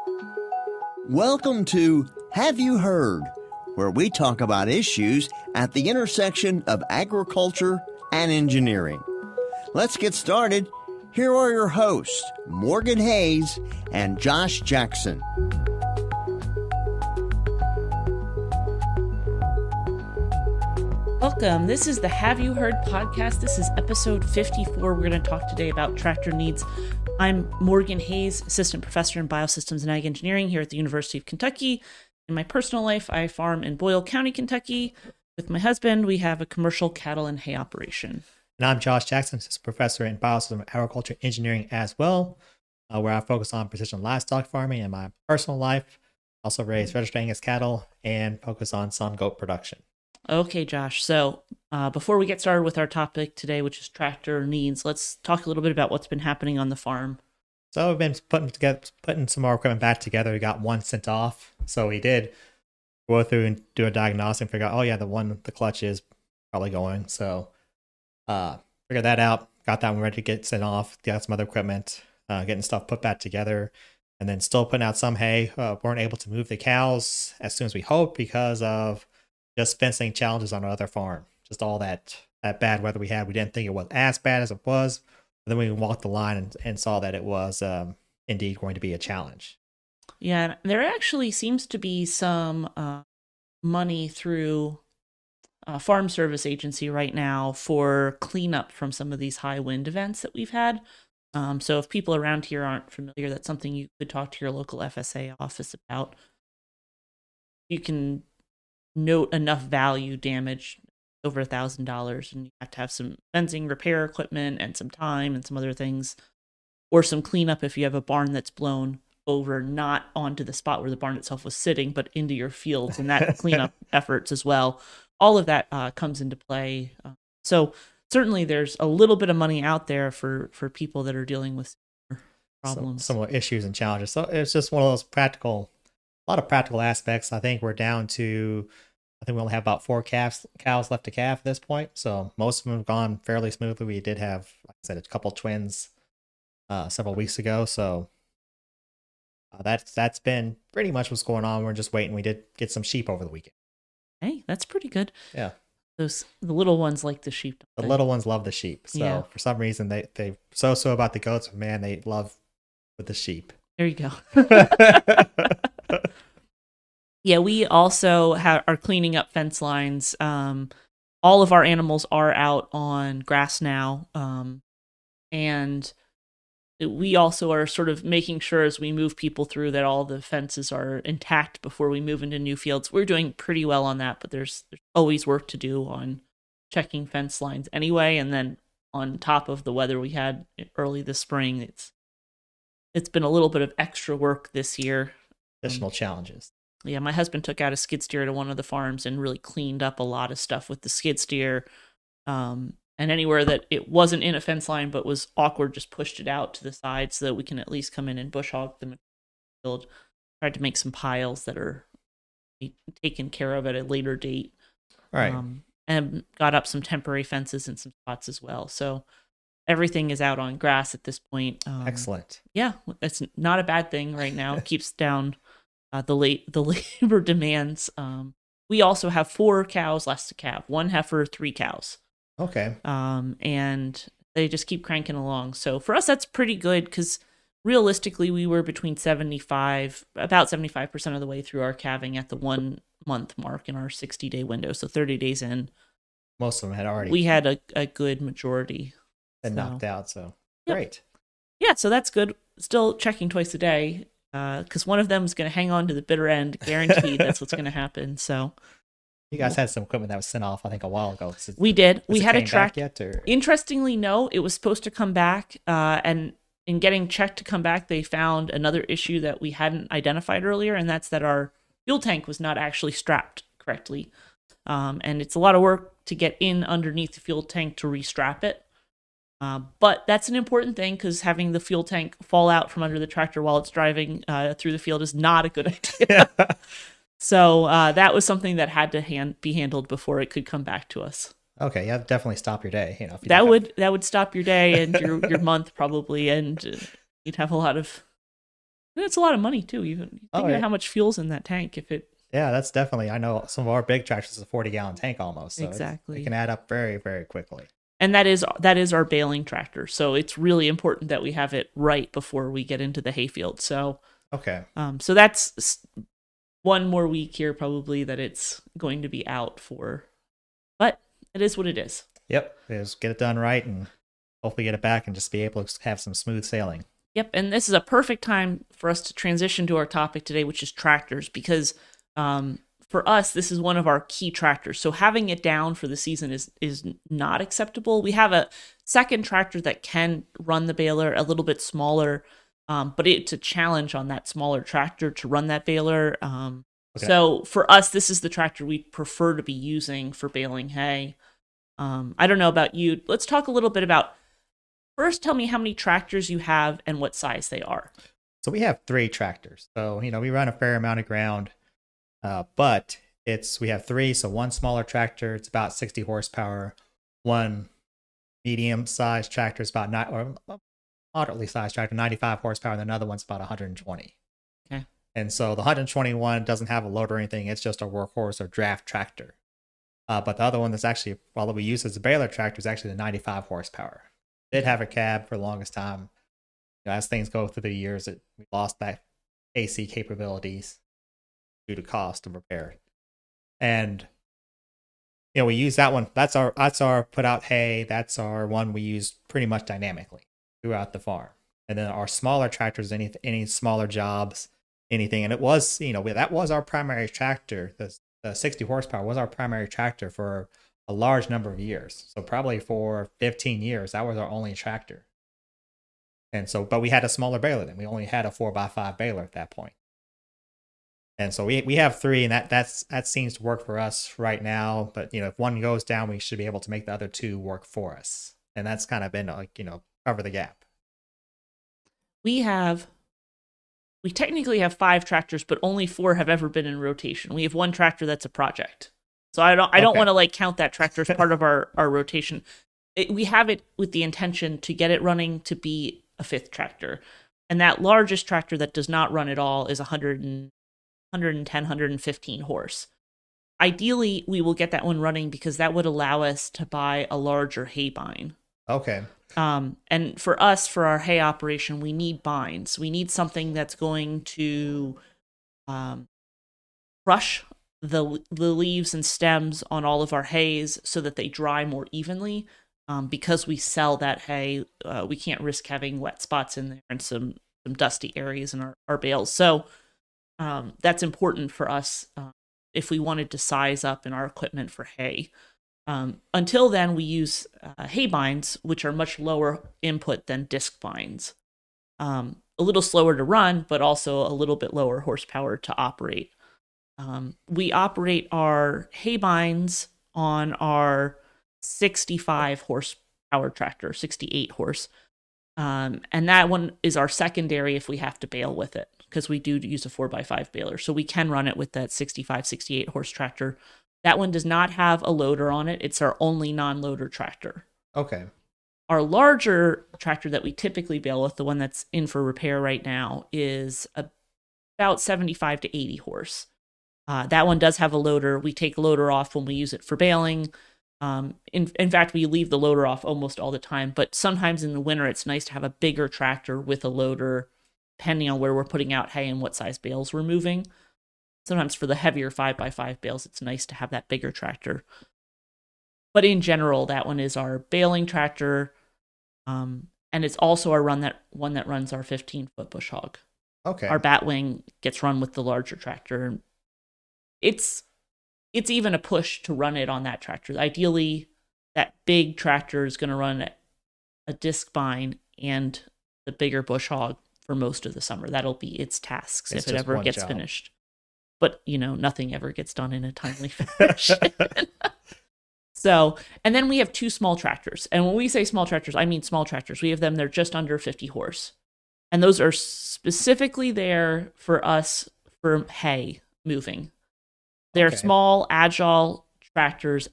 Welcome to Have You Heard, where we talk about issues at the intersection of agriculture and engineering. Let's get started. Here are your hosts, Morgan Hayes and Josh Jackson. Welcome. This is the Have You Heard podcast. This is episode 54. We're going to talk today about tractor needs. I'm Morgan Hayes, assistant professor in biosystems and ag engineering here at the University of Kentucky. In my personal life, I farm in Boyle County, Kentucky. With my husband, we have a commercial cattle and hay operation. And I'm Josh Jackson, assistant professor in biosystems and agriculture engineering as well, where I focus on precision livestock farming in my personal life. Also raise registered Angus cattle and focus on sun goat production. Okay, Josh. So before we get started with our topic today, which is tractor needs, let's talk a little bit about what's been happening on the farm. So we've been putting some more equipment back together. We got one sent off. So we did go through and do a diagnostic and figure out, oh yeah, the clutch is probably going. So figured that out, got that one ready to get sent off, got some other equipment, getting stuff put back together, and then still putting out some hay. Weren't able to move the cows as soon as we hoped because of just fencing challenges on our other farm. Just all that bad weather we had. We didn't think it was as bad as it was. But then we walked the line and saw that it was indeed going to be a challenge. Yeah, there actually seems to be some money through Farm Service Agency right now for cleanup from some of these high wind events that we've had. So if people around here aren't familiar, that's something you could talk to your local FSA office about. You can note enough value damage over $1,000, and you have to have some fencing repair equipment and some time and some other things, or some cleanup if you have a barn that's blown over, not onto the spot where the barn itself was sitting, but into your fields, and that cleanup efforts as well. All of that comes into play. So certainly there's a little bit of money out there for people that are dealing with problems. Similar issues and challenges. So it's just one of those a lot of practical aspects. I think we're down to, we only have about 4 cows left to calve at this point. So most of them have gone fairly smoothly. We did have, like I said, a couple twins several weeks ago. So that's been pretty much what's going on. We're just waiting. We did get some sheep over the weekend. Hey, that's pretty good. Yeah. The little ones like the sheep. The little ones love the sheep. So for some reason, they so about the goats, but man, they love with the sheep. There you go. Yeah, we also are cleaning up fence lines. All of our animals are out on grass now. And we also are sort of making sure as we move people through that all the fences are intact before we move into new fields. We're doing pretty well on that, but there's always work to do on checking fence lines anyway. And then on top of the weather we had early this spring, it's been a little bit of extra work this year. Additional challenges. Yeah, my husband took out a skid steer to one of the farms and really cleaned up a lot of stuff with the skid steer. And anywhere that it wasn't in a fence line but was awkward, just pushed it out to the side so that we can at least come in and bush hog the field. Tried to make some piles that are taken care of at a later date. Right. And got up some temporary fences in some spots as well. So everything is out on grass at this point. Excellent. Yeah, it's not a bad thing right now. It keeps down the labor demands. We also have 4 cows left to calve, 1 heifer, 3 cows. Okay. And they just keep cranking along. So for us, that's pretty good because realistically, we were between about 75% of the way through our calving at the 1 month mark in our 60-day window. So 30 days in. Most of them had already. We had a good majority. And knocked out. So great. Yeah, so that's good. Still checking twice a day. Because one of them is going to hang on to the bitter end, guaranteed. That's what's going to happen. So, you guys had some equipment that was sent off, I think, a while ago. We did. We had a track. Yet, or? Interestingly, no, it was supposed to come back. And in getting checked to come back, they found another issue that we hadn't identified earlier, and that's that our fuel tank was not actually strapped correctly. And it's a lot of work to get in underneath the fuel tank to restrap it. But that's an important thing because having the fuel tank fall out from under the tractor while it's driving through the field is not a good idea. So that was something that had to be handled before it could come back to us. Okay, yeah, definitely stop your day. If you that would stop your day and your month probably, and you'd have a lot of And it's a lot of money too. Even think about how much fuel's in that tank. If it Yeah, that's definitely. I know some of our big tractors is a 40-gallon tank almost. So exactly, it can add up very, very quickly. And that is our baling tractor. So it's really important that we have it right before we get into the hayfield. So okay. So that's one more week here probably that it's going to be out for, but it is what it is. Yep, just get it done right and hopefully get it back and just be able to have some smooth sailing. Yep, and this is a perfect time for us to transition to our topic today, which is tractors, because for us, this is one of our key tractors. So having it down for the season is not acceptable. We have a second tractor that can run the baler, a little bit smaller, but it's a challenge on that smaller tractor to run that baler. Okay. So for us, this is the tractor we prefer to be using for baling hay. I don't know about you. Let's talk a little bit about, first tell me how many tractors you have and what size they are. So we have 3 tractors. So, we run a fair amount of ground, but we have 3. So one smaller tractor, it's about 60 horsepower. One medium-sized tractor is about moderately sized tractor, 95 horsepower, and another one's about 120. Okay. And so the 121 doesn't have a loader or anything. It's just a workhorse or draft tractor. But the other one that's actually, that we use as a baler tractor is actually the 95 horsepower. Did have a cab for the longest time. As things go through the years, we lost that AC capabilities due to cost of repair. And we use that one. That's our put out hay. That's our one we use pretty much dynamically throughout the farm. And then our smaller tractors, any smaller jobs, anything. And it was, that was our primary tractor. The 60 horsepower was our primary tractor for a large number of years. So probably for 15 years, that was our only tractor. And so, but we had a smaller baler then. We only had a 4x5 baler at that point. And so we have 3, and that seems to work for us right now. But if one goes down, we should be able to make the other 2 work for us. And that's kind of been cover the gap. We technically have 5 tractors, but only 4 have ever been in rotation. We have 1 tractor that's a project. So I don't want to count that tractor as part of our rotation. We have it with the intention to get it running to be a 5th tractor. And that largest tractor that does not run at all is 110, 115 horse. Ideally, we will get that one running because that would allow us to buy a larger hay bine. Okay. And for us, for our hay operation, we need bines. We need something that's going to crush the leaves and stems on all of our hays so that they dry more evenly. Because we sell that hay, we can't risk having wet spots in there and some dusty areas in our bales. So that's important for us if we wanted to size up in our equipment for hay. Until then, we use hay bines, which are much lower input than disc bines. A little slower to run, but also a little bit lower horsepower to operate. We operate our hay bines on our 65 horsepower tractor, 68 horse. And that one is our secondary if we have to bale with it, because we do use a 4x5 baler. So we can run it with that 65, 68 horse tractor. That one does not have a loader on it. It's our only non-loader tractor. Okay. Our larger tractor that we typically bale with, the one that's in for repair right now, is about 75 to 80 horse. That one does have a loader. We take loader off when we use it for baling. In fact, we leave the loader off almost all the time, but sometimes in the winter, it's nice to have a bigger tractor with a loader, depending on where we're putting out hay and what size bales we're moving. Sometimes for the heavier 5x5 bales, it's nice to have that bigger tractor. But in general, that one is our baling tractor, and it's also our one that runs our 15-foot bush hog. Okay. Our Batwing gets run with the larger tractor. It's even a push to run it on that tractor. Ideally, that big tractor is going to run a disc bine and the bigger bush hog for most of the summer. That'll be its tasks if it ever gets finished. But, nothing ever gets done in a timely fashion. So, and then we have 2 small tractors. And when we say small tractors, I mean small tractors. We have them, they're just under 50 horse. And those are specifically there for us for hay moving. They're small, agile tractors,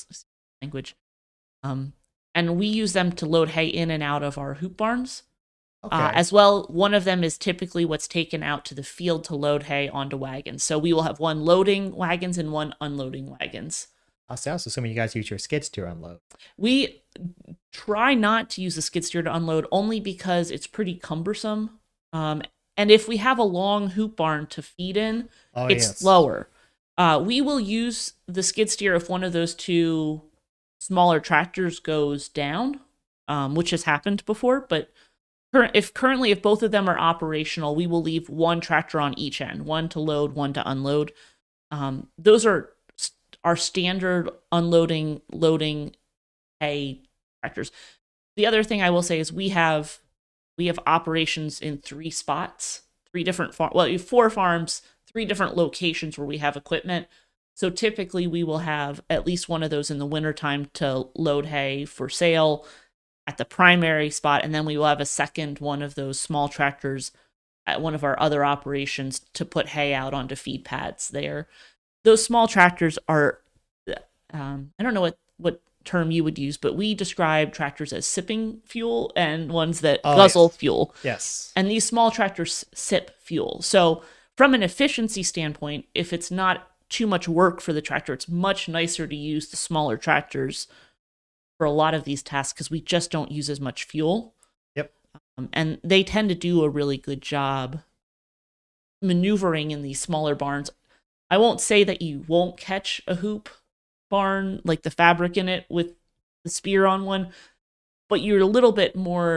language. And we use them to load hay in and out of our hoop barns. Okay. As well, one of them is typically what's taken out to the field to load hay onto wagons. So we will have one loading wagons and one unloading wagons. I was assuming you guys use your skid steer unload. We try not to use the skid steer to unload only because it's pretty cumbersome. And if we have a long hoop barn to feed in, it's slower. We will use the skid steer if one of those two smaller tractors goes down, which has happened before. But if both of them are operational, we will leave one tractor on each end, one to load, one to unload. Those are our standard unloading, loading hay tractors. The other thing I will say is we have operations in 3 spots, 3 different four farms, 3 different locations where we have equipment. So typically we will have at least one of those in the wintertime to load hay for sale at the primary spot, and then we will have a second one of those small tractors at one of our other operations to put hay out onto feed pads there. Those small tractors are, I don't know what term you would use, but we describe tractors as sipping fuel and ones that guzzle fuel. Yes. And these small tractors sip fuel. So from an efficiency standpoint, if it's not too much work for the tractor, it's much nicer to use the smaller tractors for a lot of these tasks because we just don't use as much fuel. Yep. And they tend to do a really good job maneuvering in these smaller barns. I won't say that you won't catch a hoop barn, like the fabric in it with the spear on one, but you're a little bit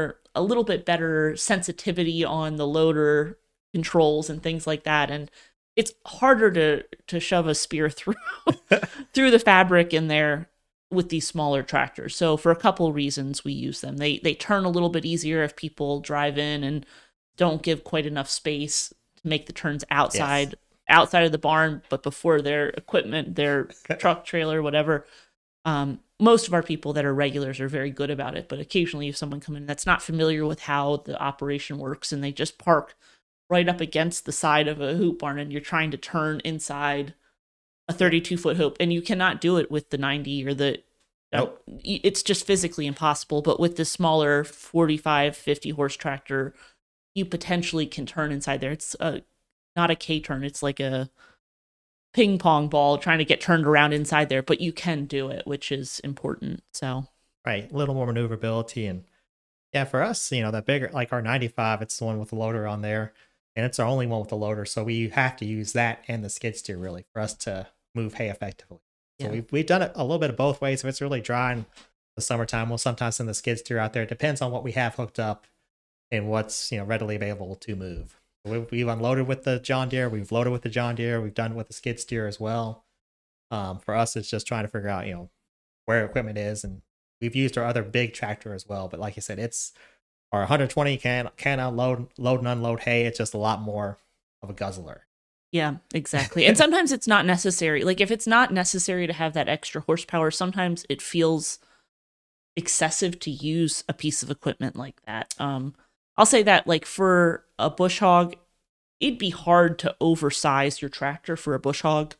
better sensitivity on the loader controls and things like that. And it's harder to shove a spear through the fabric in there with these smaller tractors. So for a couple reasons we use them. They turn a little bit easier if people drive in and don't give quite enough space to make the turns outside of the barn, but before their equipment, their truck, trailer, whatever. Most of our people that are regulars are very good about it, but occasionally if someone comes in that's not familiar with how the operation works and they just park right up against the side of a hoop barn and you're trying to turn inside a 32-foot hoop, and you cannot do it with the 90 or the nope. It's just physically impossible. But with the smaller 45, 50 horse tractor, you potentially can turn inside there. It's not a K-turn. It's like a ping pong ball trying to get turned around inside there, but you can do it, which is important. So right, a little more maneuverability. And yeah, for us, that bigger, like our 95, it's the one with the loader on there, and it's our only one with the loader, so we have to use that and the skid steer really for us to move hay effectively. So we've done it a little bit of both ways. If it's really dry in the summertime, we'll sometimes send the skid steer out there. It depends on what we have hooked up and what's readily available to move. We've unloaded with the John Deere. We've loaded with the John Deere. We've done it with the skid steer as well. For us, it's just trying to figure out where equipment is, and we've used our other big tractor as well. But like you said, it's our 120 can load and unload hay. It's just a lot more of a guzzler. Yeah, exactly. And sometimes it's not necessary. Like if it's not necessary to have that extra horsepower, sometimes it feels excessive to use a piece of equipment like that. I'll say that like for a bush hog, it'd be hard to oversize your tractor for a bush hog.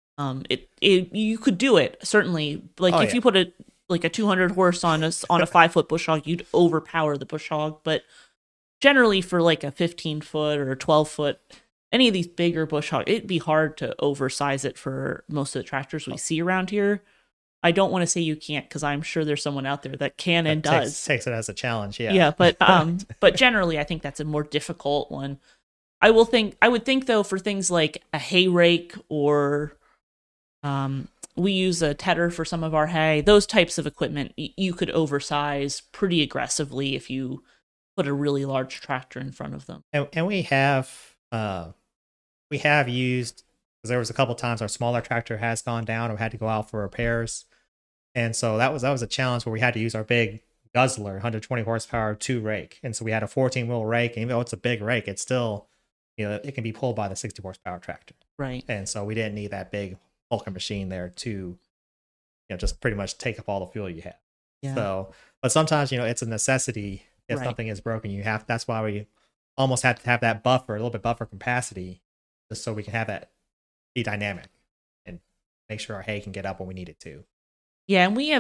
You could do it, certainly. Like you put a 200 horse on a 5-foot bush hog, you'd overpower the bush hog. But generally for like a 15-foot or a 12-foot, any of these bigger bush hog, it'd be hard to oversize it for most of the tractors we see around here. I don't want to say you can't, because I'm sure there's someone out there that can and does. Takes it as a challenge, yeah. Yeah, but generally I think that's a more difficult one. I would think though, for things like a hay rake or we use a tedder for some of our hay, those types of equipment you could oversize pretty aggressively if you put a really large tractor in front of them. And we have used, because there was a couple times our smaller tractor has gone down or had to go out for repairs, and so that was a challenge where we had to use our big guzzler 120 horsepower 2 rake, and so we had a 14-wheel rake, and even though it's a big rake, it's still it can be pulled by the 60 horsepower tractor, right? And so we didn't need that big hulking machine there to just pretty much take up all the fuel you have. Yeah. So but sometimes it's a necessity. If something is broken, that's why we almost have to have that buffer, a little bit buffer capacity, just so we can have that be dynamic and make sure our hay can get up when we need it to. Yeah, and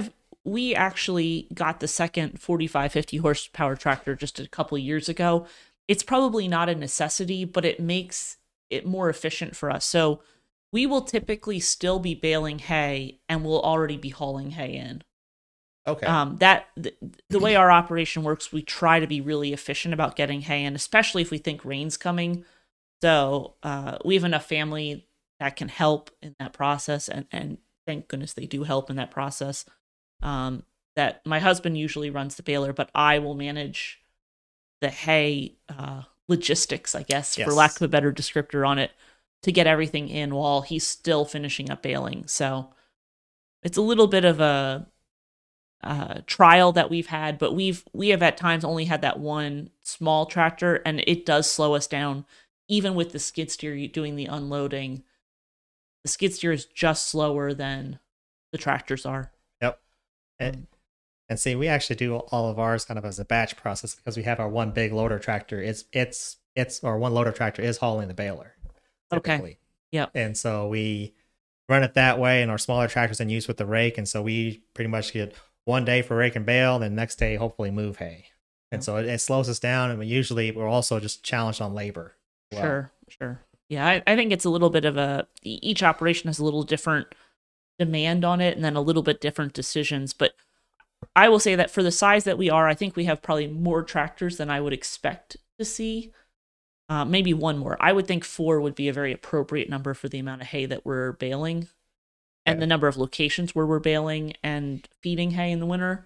we actually got the second 4550 horsepower tractor just a couple years ago. It's probably not a necessity, but it makes it more efficient for us. So we will typically still be baling hay and we'll already be hauling hay in. Okay. The way our operation works, we try to be really efficient about getting hay in, especially if we think rain's coming. So we have enough family that can help in that process, and thank goodness they do help in that process. That my husband usually runs the baler, but I will manage the hay logistics, I guess, for lack of a better descriptor on it, to get everything in while he's still finishing up baling. So it's a little bit of a trial that we've had, but we have at times only had that one small tractor, and it does slow us down. Even with the skid steer doing the unloading, the skid steer is just slower than the tractors are. Yep. And see, we actually do all of ours kind of as a batch process because we have our one big loader tractor. Our one loader tractor is hauling the baler. Typically. Okay. Yep. And so we run it that way, and our smaller tractors then use with the rake. And so we pretty much get one day for rake and bale, and the next day hopefully move hay. And so it slows us down, and we're also just challenged on labor. Well. Sure. Yeah, I think it's a little bit of each operation has a little different demand on it, and then a little bit different decisions. But I will say that for the size that we are, I think we have probably more tractors than I would expect to see. Maybe one more. I would think 4 would be a very appropriate number for the amount of hay that we're baling and the number of locations where we're baling and feeding hay in the winter.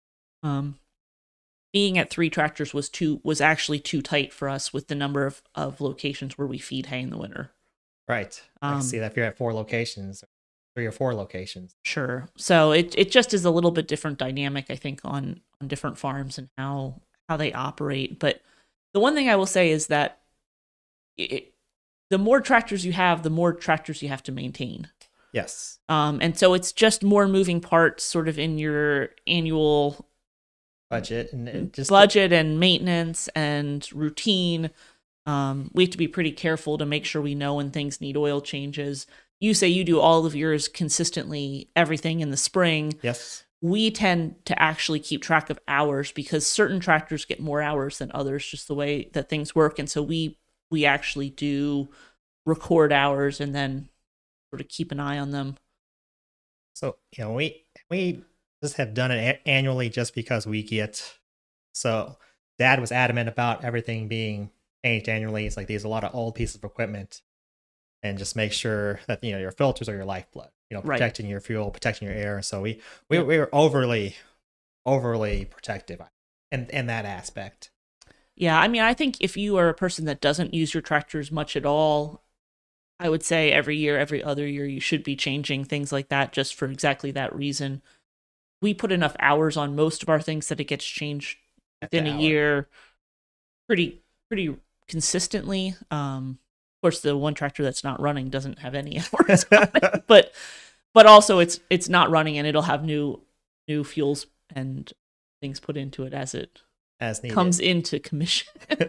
Being at 3 tractors was actually too tight for us with the number of locations where we feed hay in the winter. Right. I see that if you're at 4 locations, 3 or 4 locations. Sure. So it just is a little bit different dynamic, I think, on different farms and how they operate. But the one thing I will say is that the more tractors you have, the more tractors you have to maintain. Yes. And so it's just more moving parts sort of in your annual budget and maintenance and routine. We have to be pretty careful to make sure we know when things need oil changes. You say you do all of yours consistently, everything in the spring. Yes. We tend to actually keep track of hours because certain tractors get more hours than others, just the way that things work. And so we actually do record hours and then sort of keep an eye on them. So, we just have done it annually just because so Dad was adamant about everything being changed annually. It's like there's a lot of old pieces of equipment, and just make sure that your filters are your lifeblood, protecting your fuel, protecting your air. So we were overly protective in that aspect. Yeah, I mean, I think if you are a person that doesn't use your tractors much at all, I would say every year, every other year, you should be changing things like that just for exactly that reason. We put enough hours on most of our things that it gets changed within a year pretty consistently. Of course, the one tractor that's not running doesn't have any hours on it, but also it's not running, and it'll have new fuels and things put into it as needed. Comes into commission.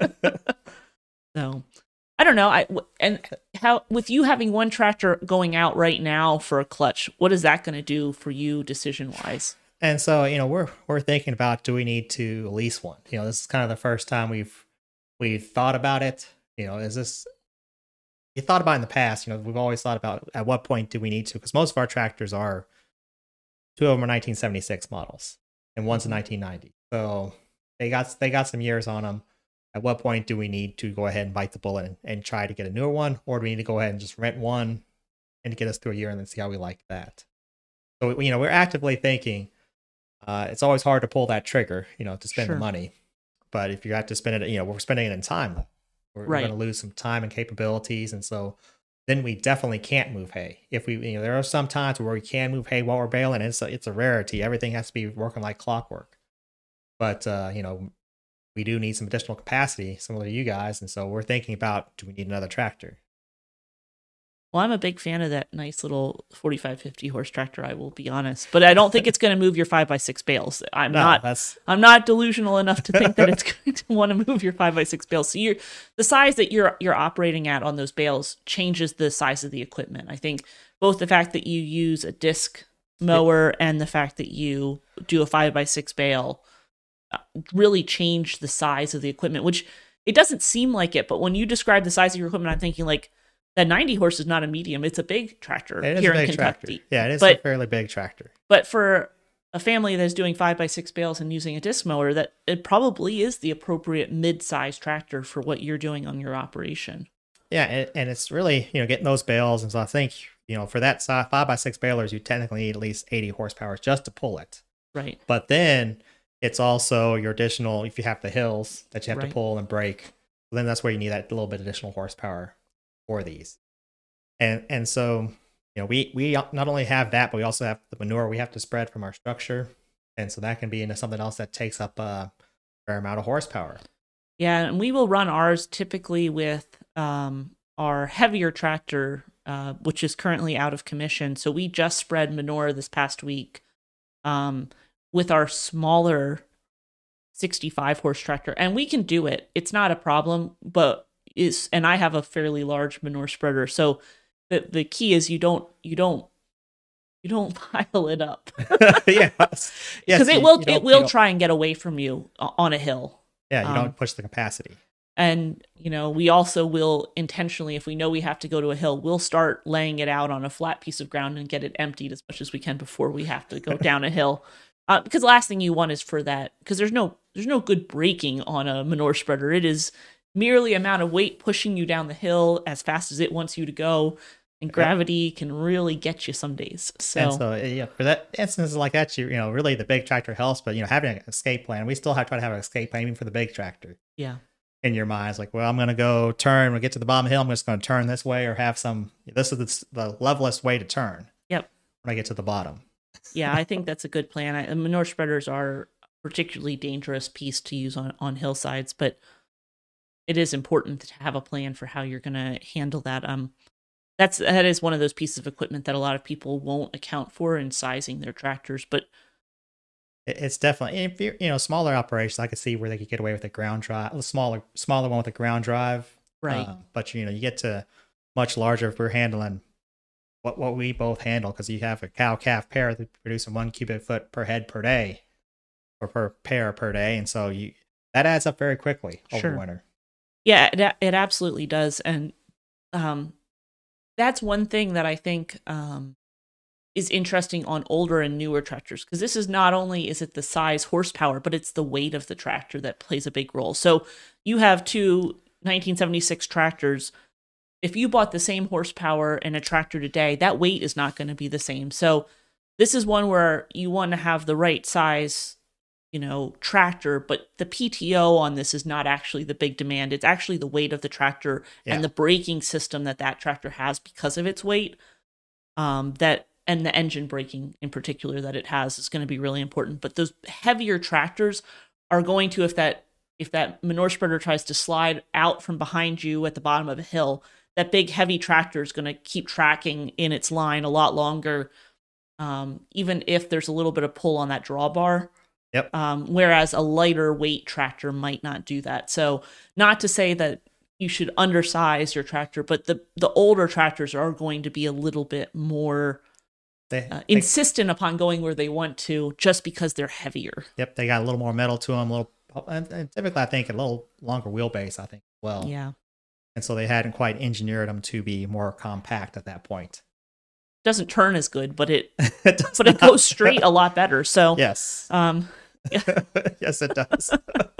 So I don't know. And how, with you having one tractor going out right now for a clutch, what is that going to do for you decision wise? And so, we're thinking about, do we need to lease one? This is kind of the first time we've thought about it. Is this, you thought about it in the past, we've always thought about at what point do we need to, because most of our tractors are, 2 of them are 1976 models and one's a 1990. So they got some years on them. At what point do we need to go ahead and bite the bullet and try to get a newer one, or do we need to go ahead and just rent one and get us through a year and then see how we like that? So we're actively thinking. It's always hard to pull that trigger, to spend the money. But if you have to spend it, we're spending it in time. We're going to lose some time and capabilities, and so then we definitely can't move hay. If we, there are some times where we can move hay while we're baling. It's a rarity. Everything has to be working like clockwork. But we do need some additional capacity, similar to you guys, and so we're thinking about, do we need another tractor? Well, I'm a big fan of that nice little 4550 horse tractor, I will be honest, but I don't think it's going to move your 5x6 bales. I'm not delusional enough to think that it's going to want to move your 5x6 bales. So the size that you're operating at on those bales changes the size of the equipment. I think both the fact that you use a disc mower and the fact that you do a 5x6 bale really change the size of the equipment, which it doesn't seem like it, but when you describe the size of your equipment, I'm thinking like that 90 horse is not a medium, it's a big tractor here in Kentucky. Yeah, it is a fairly big tractor. But for a family that's doing 5x6 bales and using a disc mower, that it probably is the appropriate mid-size tractor for what you're doing on your operation. Yeah, and it's really, getting those bales. And so I think, for that size 5x6 balers, you technically need at least 80 horsepower just to pull it. Right. But then it's also your additional, if you have the hills that you have to pull and brake, then that's where you need that little bit additional horsepower for these. And so, we not only have that, but we also have the manure we have to spread from our structure. And so that can be into something else that takes up a fair amount of horsepower. Yeah, and we will run ours typically with our heavier tractor, which is currently out of commission. So we just spread manure this past week with our smaller 65 horse tractor, and we can do it. It's not a problem, and I have a fairly large manure spreader, so the key is you don't pile it up. Yes, because it will try and get away from you on a hill. Yeah, you don't push the capacity. And, we also will intentionally, if we know we have to go to a hill, we'll start laying it out on a flat piece of ground and get it emptied as much as we can before we have to go down a hill. Because the last thing you want is for that, because there's no good braking on a manure spreader. It is merely amount of weight pushing you down the hill as fast as it wants you to go. And gravity can really get you some days. So for that instances like that, really the big tractor helps, but having an escape plan, we still have to try to have an escape plan even for the big tractor. Yeah. In your mind, it's like, well, I'm going to go turn. When we get to the bottom of the hill, I'm just going to turn this way, or have this is the levelest way to turn. Yep. When I get to the bottom. Yeah, I think that's a good plan. Manure spreaders are a particularly dangerous piece to use on hillsides, but it is important to have a plan for how you're going to handle that. That is one of those pieces of equipment that a lot of people won't account for in sizing their tractors, but it's definitely, if you're, smaller operations, I could see where they could get away with a ground drive, a smaller one with a ground drive. Right. But you get to much larger if we're handling what we both handle, because you have a cow-calf pair that producing 1 cubic foot per head per day, or per pair per day, and so that adds up very quickly over winter. Yeah, it absolutely does, and that's one thing that I think is interesting on older and newer tractors, because this is not only is it the size horsepower, but it's the weight of the tractor that plays a big role. So you have 2 1976 tractors. If you bought the same horsepower in a tractor today, that weight is not going to be the same. So this is one where you want to have the right size, tractor, but the PTO on this is not actually the big demand. It's actually the weight of the tractor and the braking system that tractor has because of its weight. And the engine braking in particular that it has is going to be really important. But those heavier tractors are going to, if that manure spreader tries to slide out from behind you at the bottom of a hill, that big heavy tractor is going to keep tracking in its line a lot longer, even if there's a little bit of pull on that drawbar. Yep. Whereas a lighter weight tractor might not do that. So not to say that you should undersize your tractor, but the older tractors are going to be a little bit more insistent upon going where they want to, just because they're heavier. Yep, they got a little more metal to them, and typically I think a little longer wheelbase, I think, as well. Yeah. And so they hadn't quite engineered them to be more compact at that point. Doesn't turn as good, but it goes straight a lot better. So yes. Yes, it does.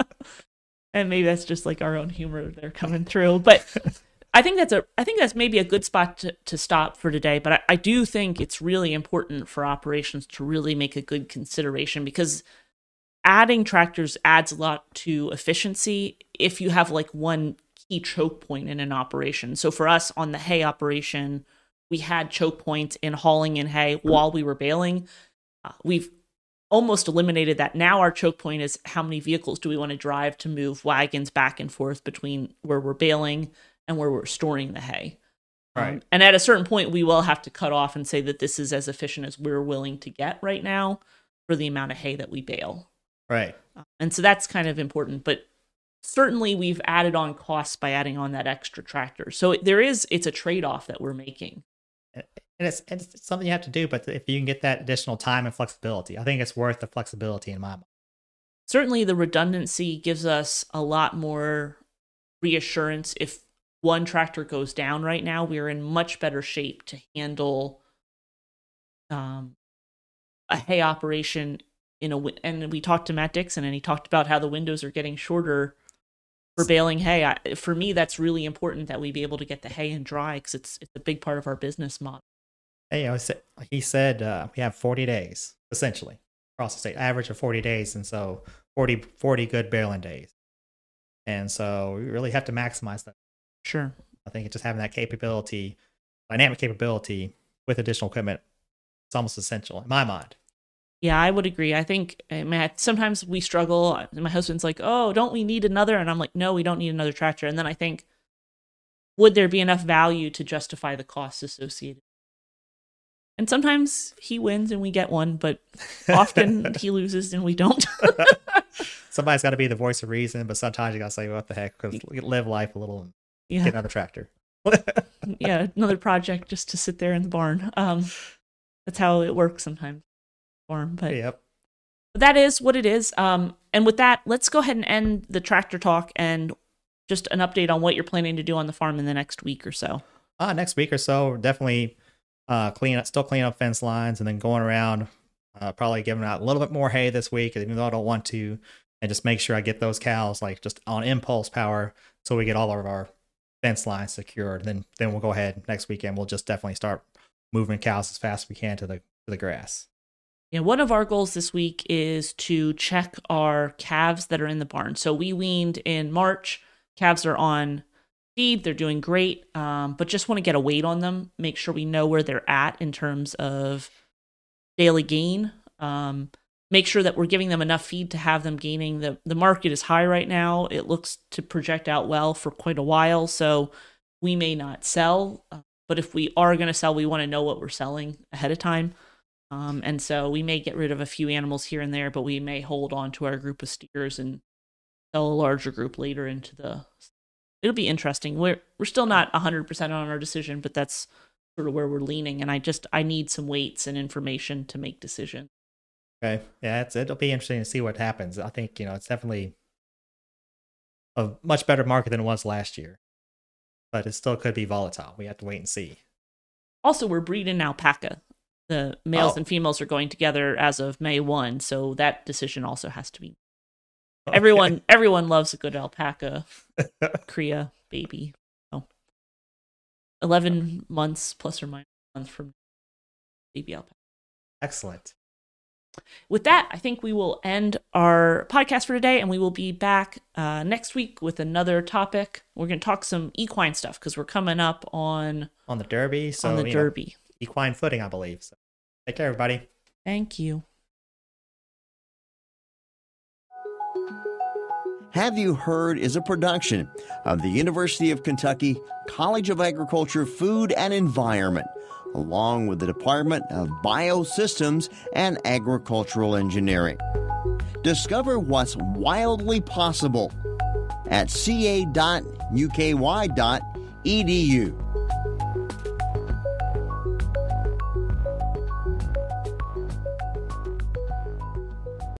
And maybe that's just like our own humor they're coming through. But I think that's maybe a good spot to stop for today. But I do think it's really important for operations to really make a good consideration, because adding tractors adds a lot to efficiency if you have like one key choke point in an operation. So for us on the hay operation, we had choke points in hauling in hay while we were baling. We've almost eliminated that. Now our choke point is how many vehicles do we want to drive to move wagons back and forth between where we're baling and where we're storing the hay. Right. And at a certain point, we will have to cut off and say that this is as efficient as we're willing to get right now for the amount of hay that we bale. Right. And so that's kind of important. But certainly we've added on costs by adding on that extra tractor. So it's a trade-off that we're making. And it's something you have to do, but if you can get that additional time and flexibility, I think it's worth the flexibility in my mind. Certainly the redundancy gives us a lot more reassurance. If one tractor goes down right now, we're in much better shape to handle a hay operation and we talked to Matt Dixon, and he talked about how the windows are getting shorter for baling hay. For me, that's really important that we be able to get the hay in dry, because it's a big part of our business model. Hey, he said we have 40 days, essentially, across the state, average of 40 days, and so 40 good baling days. And so we really have to maximize that. Sure. I think it's just having that capability, dynamic capability with additional equipment, it's almost essential in my mind. Yeah, I would agree. I think, Matt, sometimes we struggle. My husband's like, oh, don't we need another? And I'm like, no, we don't need another tractor. And then I think, would there be enough value to justify the costs associated? And sometimes he wins and we get one, but often he loses and we don't. Somebody's got to be the voice of reason, but sometimes you got to say, what the heck, because live life a little and get another tractor. Yeah, another project just to sit there in the barn. That's how it works sometimes. But yep. That is what it is. And with that, let's go ahead and end the tractor talk and just an update on what you're planning to do on the farm in the next week or so. Next week or so, we're definitely still cleaning up fence lines, and then going around, probably giving out a little bit more hay this week, even though I don't want to, and just make sure I get those cows like just on impulse power, so we get all of our fence lines secured. Then we'll go ahead next weekend. We'll just definitely start moving cows as fast as we can to the grass. Yeah, one of our goals this week is to check our calves that are in the barn. So we weaned in March. Calves are on feed. They're doing great, but just want to get a weight on them, make sure we know where they're at in terms of daily gain. Make sure that we're giving them enough feed to have them gaining. The market is high right now. It looks to project out well for quite a while, so we may not sell. But if we are going to sell, we want to know what we're selling ahead of time. And so we may get rid of a few animals here and there, but we may hold on to our group of steers and sell a larger group later it'll be interesting. We're still not 100% on our decision, but that's sort of where we're leaning. And I need some weights and information to make decisions. Okay. Yeah, it'll be interesting to see what happens. I think, it's definitely a much better market than it was last year, but it still could be volatile. We have to wait and see. Also, we're breeding alpaca. The males and females are going together as of May 1, so that decision also has to be. Okay. Everyone loves a good alpaca cria baby. 11 months plus or minus a month from baby alpaca. Excellent. With that, I think we will end our podcast for today, and we will be back next week with another topic. We're going to talk some equine stuff because we're coming up on the Derby. So on the Derby. Equine footing, I believe. So take care, everybody. Thank you. Have You Heard is a production of the University of Kentucky College of Agriculture, Food and Environment, along with the Department of Biosystems and Agricultural Engineering. Discover what's wildly possible at ca.uky.edu.